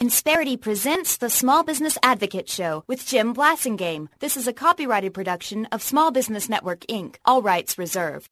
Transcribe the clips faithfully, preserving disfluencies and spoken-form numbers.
Insperity presents the Small Business Advocate Show with Jim Blasingame. This is a copyrighted production of Small Business Network, Incorporated. All rights reserved.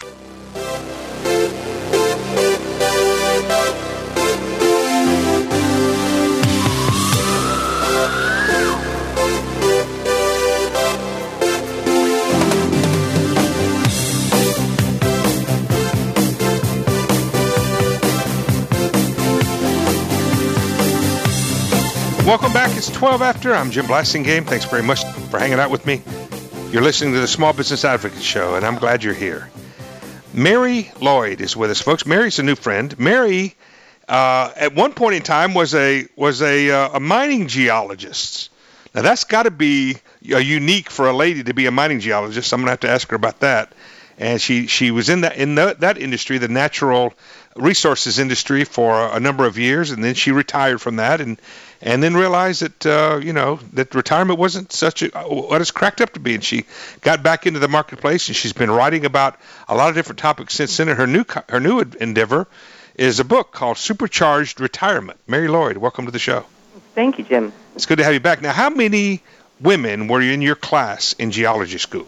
Welcome back. It's twelve after. I'm Jim Blasingame. Thanks very much for hanging out with me. You're listening to the Small Business Advocate Show, and I'm glad you're here. Mary Lloyd is with us, folks. Mary's a new friend. Mary, uh, at one point in time, was a was a, uh, a mining geologist. Now, that's got to be uh, unique for a lady to be a mining geologist. I'm going to have to ask her about that. And she, she was in that in the, that industry, the natural resources industry, for a, a number of years, and then she retired from that, and and then realized that uh, you know that retirement wasn't such a, what it's cracked up to be, and she got back into the marketplace, and she's been writing about a lot of different topics since then. And her new her new endeavor is a book called Supercharged Retirement. Mary Lloyd, welcome to the show. Thank you, Jim. It's good to have you back. Now, how many women were in your class in geology school?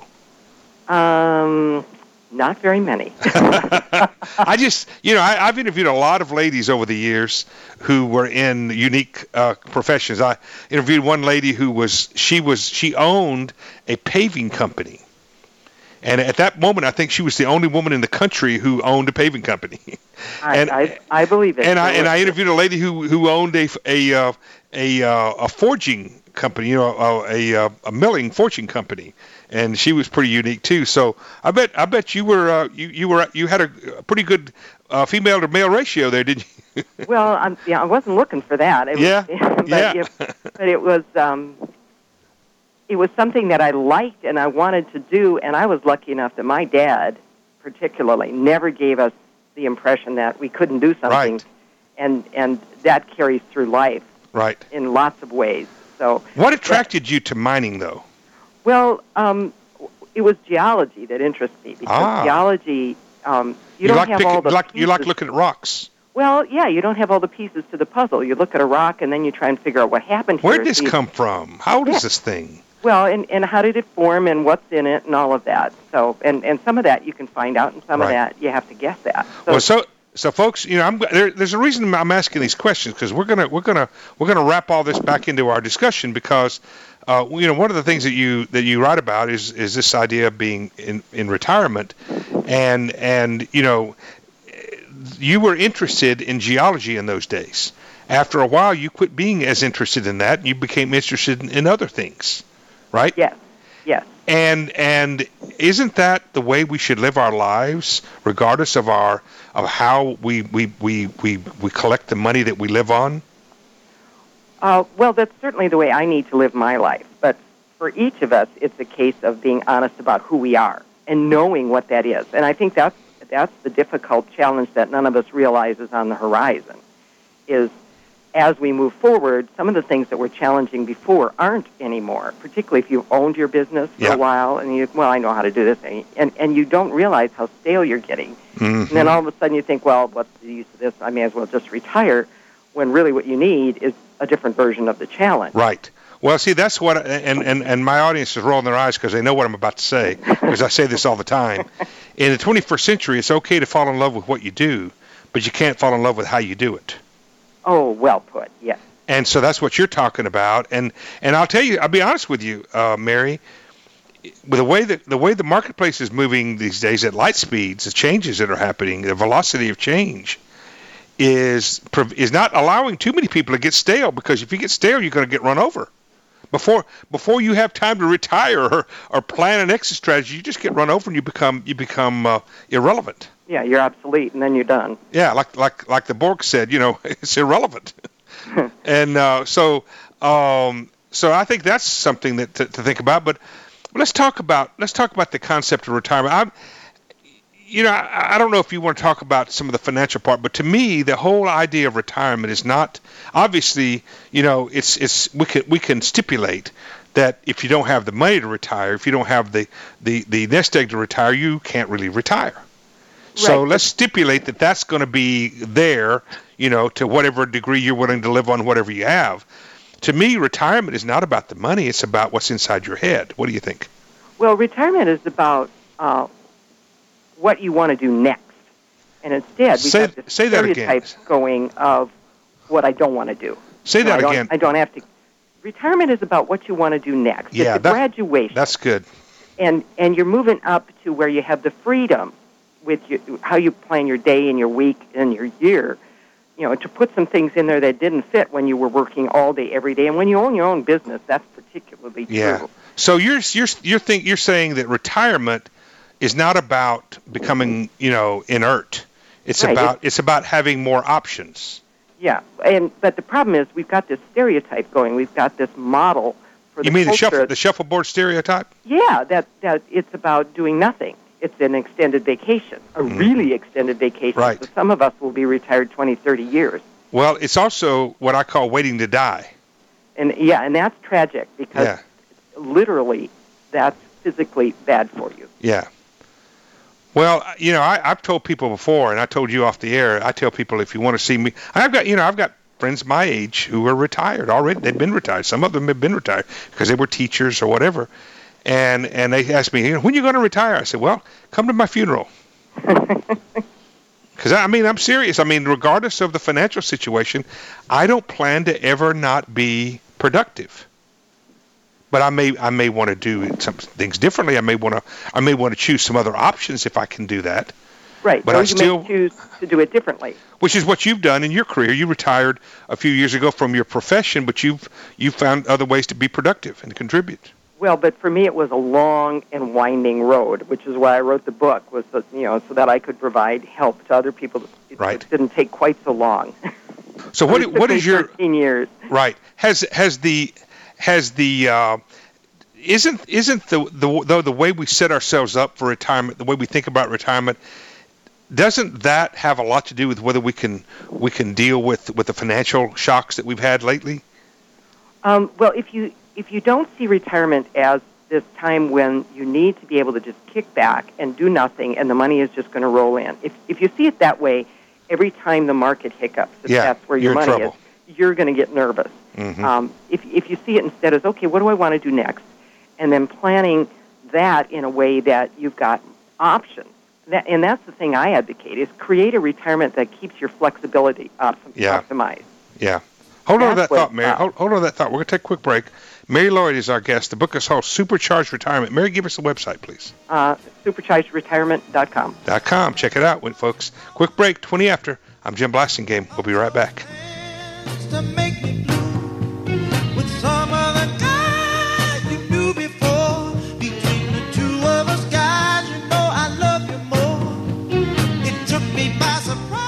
Um. Not very many. I just, you know, I, I've interviewed a lot of ladies over the years who were in unique uh, professions. I interviewed one lady who was, she was, she owned a paving company. And at that moment, I think she was the only woman in the country who owned a paving company. I, and, I, I believe it. And I, and I interviewed a lady who, who owned a, a, uh, a, uh, a forging company, you know, a, a, a milling forging company. And she was pretty unique too. So I bet I bet you were uh, you you were you had a pretty good uh, female to male ratio there, didn't you? Well, I'm, yeah, I wasn't looking for that. It yeah, was, but yeah. It, but it was um, it was something that I liked and I wanted to do. And I was lucky enough that my dad, particularly, never gave us the impression that we couldn't do something, right. and and that carries through life, right, in lots of ways. So what attracted that, you to mining, though? Well, um, it was geology that interested me, because ah. geology, um, you, you don't like have picking, all the like, pieces. You like looking at rocks. Well, yeah, you don't have all the pieces to the puzzle. You look at a rock, and then you try and figure out what happened here. Where did this so you, come from? How old yeah. is this thing? Well, and, and how did it form, and what's in it, and all of that. So, and, and some of that you can find out, and some right. of that you have to guess at. So, well, so... So, folks, you know, I'm, there, there's a reason I'm asking these questions, because we're gonna we're gonna we're gonna wrap all this back into our discussion, because uh, you know, one of the things that you that you write about is is this idea of being in, in retirement, and and you know, you were interested in geology in those days. After a while, you quit being as interested in that, and you became interested in, in other things, right? Yes. Yes. And and isn't that the way we should live our lives, regardless of our of how we we, we, we, we collect the money that we live on? Uh, well, that's certainly the way I need to live my life. But for each of us, it's a case of being honest about who we are and knowing what that is. And I think that's that's the difficult challenge that none of us realize is on the horizon. Is as we move forward, some of the things that were challenging before aren't anymore, particularly if you've owned your business for yeah. a while and you, well, I know how to do this, and, and, and you don't realize how stale you're getting. Mm-hmm. And then all of a sudden you think, well, what's the use of this? I may as well just retire, when really what you need is a different version of the challenge. Right. Well, see, that's what, and, and, and my audience is rolling their eyes because they know what I'm about to say, because I say this all the time. In the twenty-first century, it's okay to fall in love with what you do, but you can't fall in love with how you do it. Oh, well put, yes. And so that's what you're talking about. And and I'll tell you, I'll be honest with you, uh, Mary, with the way that the way the marketplace is moving these days at light speeds, the changes that are happening, the velocity of change is is not allowing too many people to get stale, because if you get stale, you're going to get run over. Before before you have time to retire or, or plan an exit strategy, you just get run over and you become you become uh, irrelevant. Yeah, you're obsolete, and then you're done. Yeah, like like like the Borg said, you know, it's irrelevant. and uh, so um, so I think that's something that to, to think about. But let's talk about let's talk about the concept of retirement. I'm, you know, I, I don't know if you want to talk about some of the financial part, but to me, the whole idea of retirement is not obviously. You know, it's it's we can we can stipulate that if you don't have the money to retire, if you don't have the the the nest egg to retire, you can't really retire. So Right. let's stipulate that that's going to be there, you know, to whatever degree you're willing to live on whatever you have. To me, retirement is not about the money. It's about what's inside your head. What do you think? Well, retirement is about uh, what you want to do next. And instead, we Say- have this say that again. stereotype going of what I don't want to do. Say You know, that I don't, again. I don't have to. Retirement is about what you want to do next. Yeah, it's a that- graduation. That's good. and and you're moving up to where you have the freedom with your, how you plan your day and your week and your year, you know, to put some things in there that didn't fit when you were working all day every day. And when you own your own business, that's particularly Yeah. true. So you're you're you're think you're saying that retirement is not about becoming, you know, inert. It's Right. about it's about having more options. Yeah, and but the problem is we've got this stereotype going. We've got this model for the You mean the culture. shuffle the shuffleboard stereotype? Yeah, that that it's about doing nothing. It's an extended vacation, a really extended vacation. Right. So some of us will be retired twenty, thirty years. Well, it's also what I call waiting to die. And yeah, and that's tragic because Yeah. literally that's physically bad for you. Yeah. Well, you know, I, I've told people before, and I told you off the air, I tell people if you want to see me, I've got, you know, I've got friends my age who are retired already. They've been retired. Some of them have been retired because they were teachers or whatever. And and they asked me, you know, when are you going to retire? I said, well, come to my funeral. Because, I mean, I'm serious. I mean, regardless of the financial situation, I don't plan to ever not be productive. But I may I may want to do some things differently. I may want to I may want to choose some other options if I can do that. Right. But or I you still- may choose to do it differently. Which is what you've done in your career. You retired a few years ago from your profession, but you've you found other ways to be productive and contribute. Well, but for me, it was a long and winding road, which is why I wrote the book, was so, you know, so that I could provide help to other people. It, Right. it didn't take quite so long. So what It took what me is your thirteen years? right? Has has the has the uh, isn't isn't the the the, the way we set ourselves up for retirement, the way we think about retirement, doesn't that have a lot to do with whether we can we can deal with with the financial shocks that we've had lately? Um, well, if you if you don't see retirement as this time when you need to be able to just kick back and do nothing, and the money is just going to roll in. If if you see it that way, every time the market hiccups, if Yeah, that's where your you're in money trouble. is, you're going to get nervous. Mhm. Um, if if you see it instead as, okay, what do I want to do next, and then planning that in a way that you've got options. That, and that's the thing I advocate, is create a retirement that keeps your flexibility op- Yeah. optimized. Yeah. Hold on to That's that what thought, Mary. it's Hold, hold on to that thought. We're going to take a quick break. Mary Lloyd is our guest. The book is called Supercharged Retirement. Mary, give us the website, please. Uh, supercharged retirement dot com. Dot com. Check it out, folks. Quick break, twenty after. I'm Jim Blasingame. We'll be right back. To make me blue with some of the guys you knew before. Between the two of us guys, you know I love you more. It took me by surprise.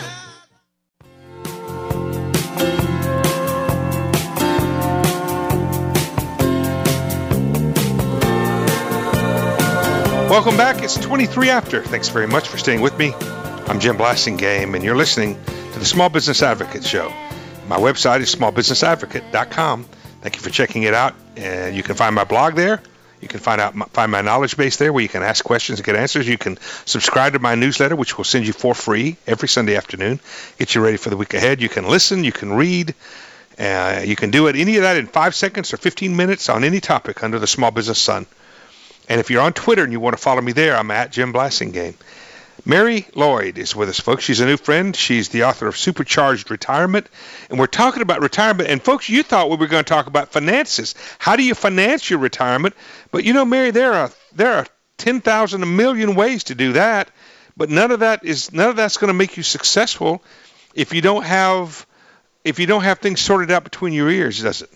Welcome back. It's twenty-three after. Thanks very much for staying with me. I'm Jim Blasingame, and you're listening to the Small Business Advocate Show. My website is small business advocate dot com. Thank you for checking it out. And you can find my blog there. You can find out my, find my knowledge base there where you can ask questions and get answers. You can subscribe to my newsletter, which will send you for free every Sunday afternoon. Get you ready for the week ahead. You can listen. You can read. Uh, you can do it, any of that in five seconds or fifteen minutes on any topic under the small business sun. And if you're on Twitter and you want to follow me there, I'm at Jim Blasingame. Mary Lloyd is with us, folks. She's a new friend. She's the author of Supercharged Retirement. And we're talking about retirement. And, folks, you thought we were going to talk about finances. How do you finance your retirement? But, you know, Mary, there are there are ten thousand, a million ways to do that. But none of that is none of that's going to make you successful if you don't have if you don't have things sorted out between your ears, does it?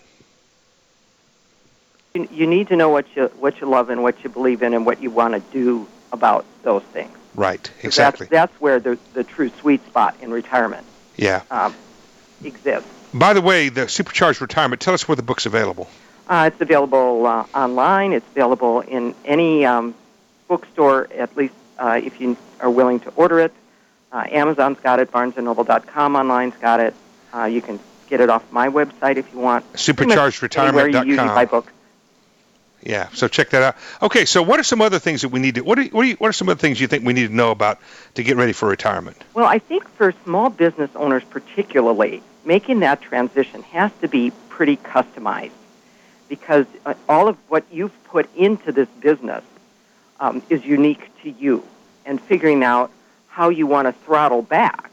You, you need to know what you what you love and what you believe in and what you want to do about those things. Right, exactly. That's, that's where the, the true sweet spot in retirement Yeah. um, exists. By the way, the Supercharged Retirement, tell us where the book's available. Uh, it's available uh, online. It's available in any um, bookstore, at least uh, if you are willing to order it. Uh, Amazon's got it. barnes and noble dot com online's got it. Uh, you can get it off my website if you want. supercharged retirement dot com. Anywhere you usually buy books. Yeah. So check that out. Okay. So what are some other things that we need to? What are what are, you, what are some other things you think we need to know about to get ready for retirement? Well, I think for small business owners particularly, making that transition has to be pretty customized, because uh, all of what you've put into this business um, is unique to you, and figuring out how you want to throttle back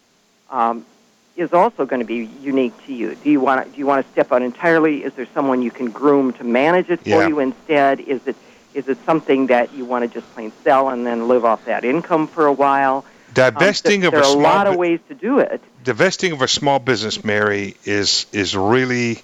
um, is also going to be unique to you. Do you want to do you want to step out entirely? Is there someone you can groom to manage it for Yeah. you instead? Is it is it something that you want to just plain sell and then live off that income for a while? Divesting um, of there a are a small lot of bu- ways to do it. divesting of a small business, Mary, is is really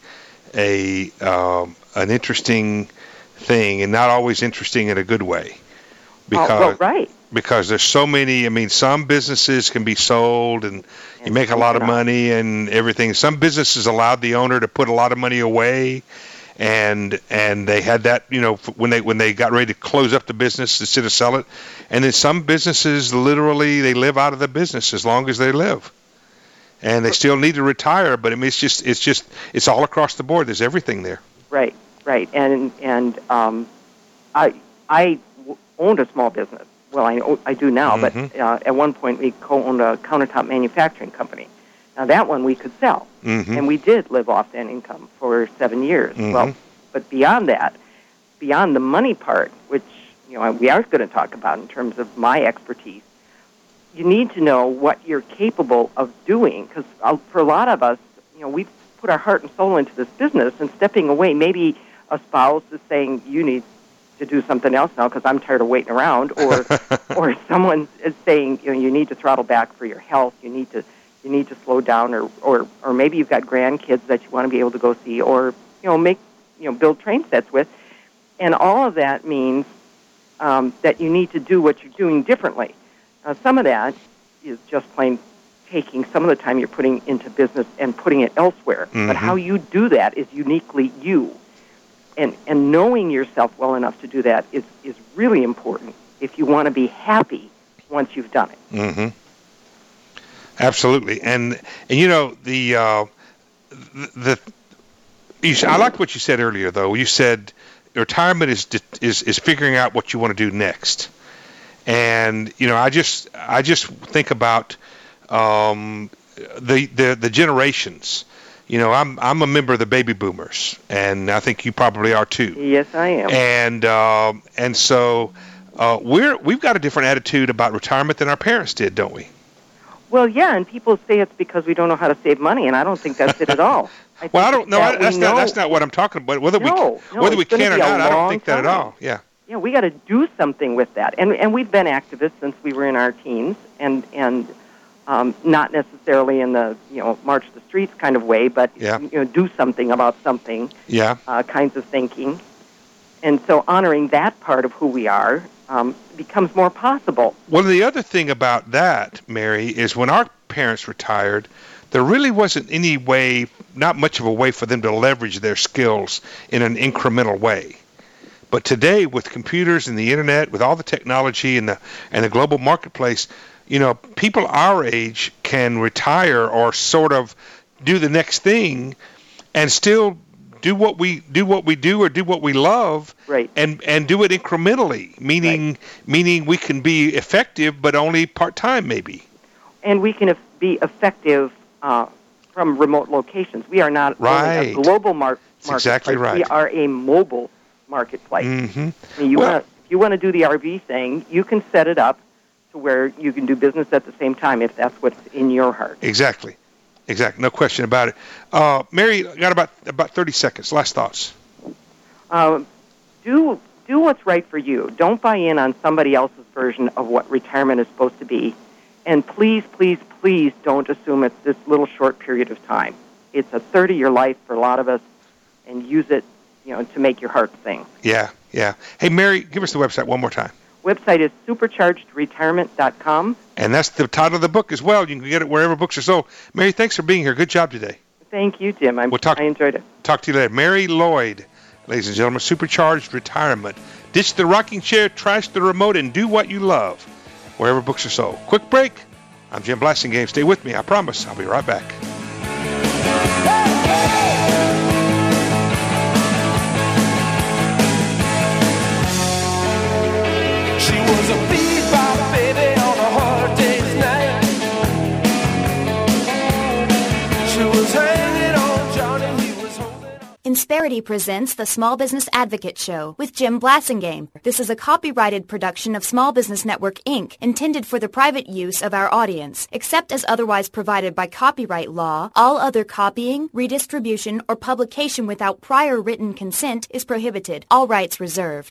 a um, an interesting thing, and not always interesting in a good way. Because Oh, well, right. because there's so many. I mean, some businesses can be sold, and you And make a some lot of cannot. money and everything. Some businesses allowed the owner to put a lot of money away, and and they had that, you know, f- when they when they got ready to close up the business instead of sell it. And then some businesses literally they live out of the business as long as they live, and they still need to retire. But I mean, it's just it's just it's all across the board. There's everything there. Right, right. And and um, I I w- owned a small business. Well, I o- I do now, Mhm. but uh, at one point we co-owned a countertop manufacturing company. Now that one we could sell, Mm-hmm. and we did live off that income for seven years. Mhm. Well, but beyond that, beyond the money part, which you know we are going to talk about in terms of my expertise, you need to know what you're capable of doing, because for a lot of us, you know, we've put our heart and soul into this business, and stepping away, maybe a spouse is saying, you need to do something else now because I'm tired of waiting around, or or someone is saying, you know, you need to throttle back for your health, you need to you need to slow down, or or, or maybe you've got grandkids that you want to be able to go see, or you know, make you know, build train sets with, and all of that means um, that you need to do what you're doing differently. Uh, some of that is just plain taking some of the time you're putting into business and putting it elsewhere. Mhm. But how you do that is uniquely you. And and knowing yourself well enough to do that is, is really important if you want to be happy once you've done it. Mm-hmm. Absolutely, and and you know the uh, the, the you, s- I liked what you said earlier, though. You said retirement is di- is is figuring out what you want to do next, and you know I just I just think about um, the the the generations. You know, I'm I'm a member of the baby boomers, and I think you probably are too. Yes, I am. And um, and so uh, we're we've got a different attitude about retirement than our parents did, don't we? Well, yeah, and people say it's because we don't know how to save money, and I don't think that's it at all. I Well, think I don't know. that we That's not know- that's not what I'm talking about. Whether we No, no, whether we it's gonna can or be a not, I don't long think that at time. all. Yeah. Yeah, we got to do something with that, and and we've been activists since we were in our teens, and and um, not necessarily in the you know march the streets kind of way, but Yeah. you know do something about something Yeah. uh, kinds of thinking, and so honoring that part of who we are um, becomes more possible. Well, the other thing about that, Mary, is when our parents retired, there really wasn't any way, not much of a way for them to leverage their skills in an incremental way. But today, with computers and the internet, with all the technology and the and the global marketplace, you know, people our age can retire or sort of do the next thing, and still do what we do what we do or do what we love, Right. and and do it incrementally. Meaning meaning we can be effective, but only part time, maybe. And we can eff- be effective uh, from remote locations. We are not only Right. a global mar- That's marketplace. exactly right. We are a mobile marketplace. Mm-hmm. I mean, you Well- want to if you want to do the R V thing, you can set it up to where you can do business at the same time if that's what's in your heart. Exactly. Exactly. No question about it. Uh, Mary, got about about thirty seconds. Last thoughts. Um, do do what's right for you. Don't buy in on somebody else's version of what retirement is supposed to be. And please, please, please don't assume it's this little short period of time. It's a third of your life for a lot of us, and use it, you know, to make your heart sing. Yeah, yeah. Hey, Mary, give us the website one more time. Website is supercharged retirement dot com. And that's the title of the book as well. You can get it wherever books are sold. Mary, thanks for being here. Good job today. Thank you, Jim. I'm, We'll talk- I enjoyed it. Talk to you later. Mary Lloyd, ladies and gentlemen, Supercharged Retirement. Ditch the rocking chair, trash the remote, and do what you love wherever books are sold. Quick break. I'm Jim Blasingame. Stay with me. I promise. I'll be right back. Insperity presents the Small Business Advocate Show with Jim Blasingame. This is a copyrighted production of Small Business Network, Incorporated, intended for the private use of our audience. Except as otherwise provided by copyright law, all other copying, redistribution, or publication without prior written consent is prohibited. All rights reserved.